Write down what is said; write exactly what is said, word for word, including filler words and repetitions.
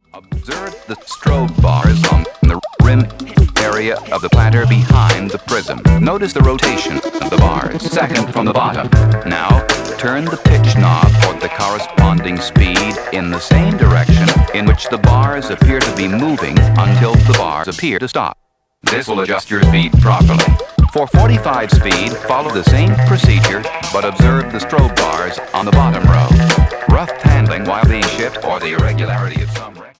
Observe the strobe bars on the rim area of the planter behind the prism. Notice the rotation of the bars, second from the bottom. Now, turn the pitch knob toward the corresponding speed in the same direction in which the bars appear to be moving until the bars appear to stop. This will adjust your speed properly. For forty-five speed, follow the same procedure, but observe the strobe bars on the bottom row. Rough handling while being shipped or the irregularity of some